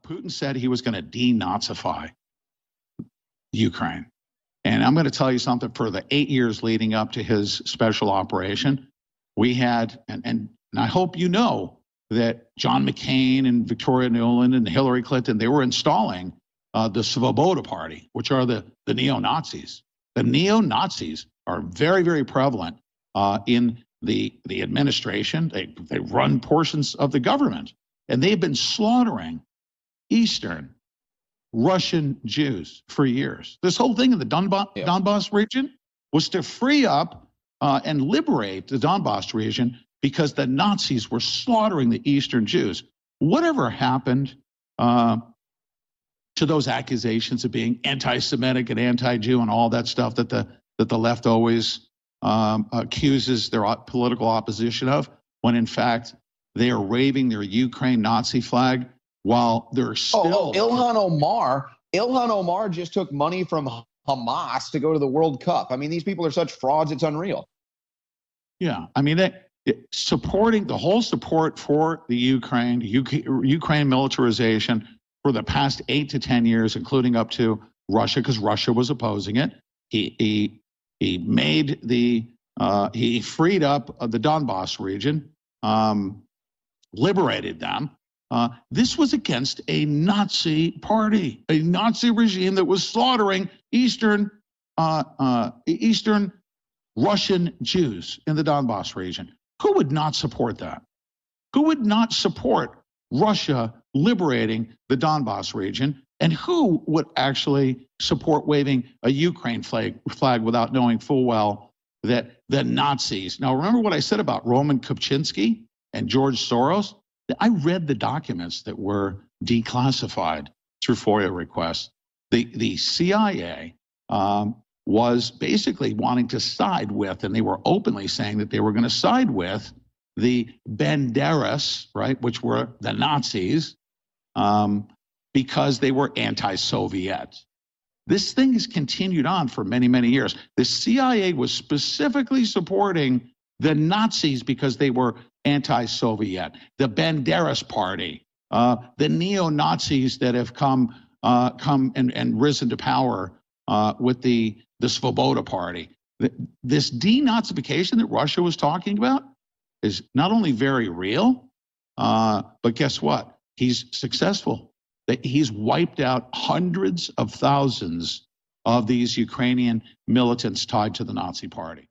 Putin said he was going to denazify Ukraine. And I'm going to tell you something, for the 8 years leading up to his special operation, we had, and I hope you know, that John McCain and Victoria Nuland and Hillary Clinton, they were installing the Svoboda Party, which are the neo-Nazis. The neo-Nazis are very, very prevalent in the administration. They run portions of the government, and they've been slaughtering Eastern Russian Jews for years. This whole thing in the Donbass region was to free up and liberate the Donbass region, because the Nazis were slaughtering the Eastern Jews. Whatever happened to those accusations of being anti-Semitic and anti-Jew and all that stuff that the left always accuses their political opposition of, when in fact they are waving their Ukraine Nazi flag while they're still... Ilhan Omar just took money from Hamas to go to the World Cup. I mean, these people are such frauds, it's unreal. Yeah, I mean, supporting the whole support for the Ukraine militarization for the past 8 to 10 years, including up to Russia, because Russia was opposing it. He made he freed up the Donbass region, liberated them. This was against a Nazi party, a Nazi regime that was slaughtering Eastern Russian Jews in the Donbass region. Who would not support that? Who would not support Russia liberating the Donbass region? And who would actually support waving a Ukraine flag without knowing full well that the Nazis... Now, remember what I said about Roman Kupczynski and George Soros? I read the documents that were declassified through FOIA requests. The CIA was basically wanting to side with, and they were openly saying that they were going to side with, the Banderas, right, which were the Nazis, because they were anti-Soviet. This thing has continued on for many, many years. The CIA was specifically supporting the Nazis because they were anti-Soviet. The Banderas Party, the neo-Nazis that have come and risen to power with the Svoboda Party. This denazification that Russia was talking about is not only very real, but guess what? He's successful. He's wiped out hundreds of thousands of these Ukrainian militants tied to the Nazi Party.